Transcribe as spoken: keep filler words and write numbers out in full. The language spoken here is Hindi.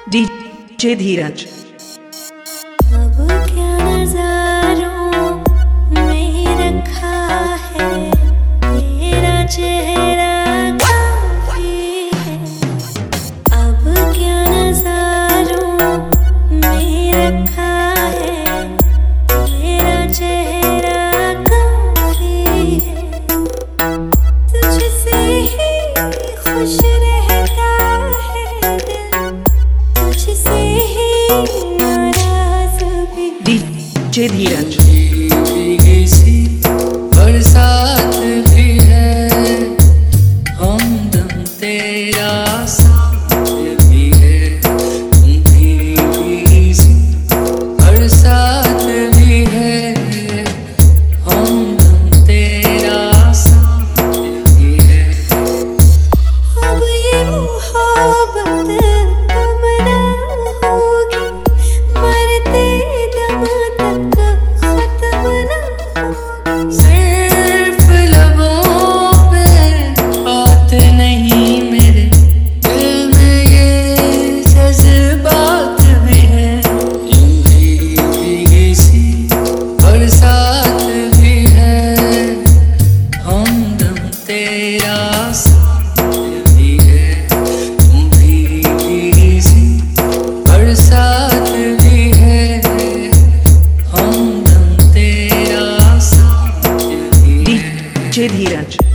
डीजे धीरज। अब क्या नज़ारों में रखा है तेरा चेहरा काफी है। अब क्या नज़ारों में रखा है तेरा चेहरा काफी है। तुझसे ही खुश रहता है दिल, तुझसे ही नाराज भी। डीजे धीरज। भीगी सी बरसात भी है, हमदम तेरा साथ भी है। भीगी सी बरसात भी है, हमदम तेरा साथ भी है। अब ये मोहब्बत कम ना होगी, मरते दम तक खत्म ना होगी। सिर्फ लबों पे बात नहीं, मेरे दिल में ये जज्बात भी है। यूं ही भीगी सी बरसात भी है, हमदम तेरा साथ भी है। तुम भी भीगी सी बरसात भी है, हमदम तेरा साथ भी है। डीजे धीरज।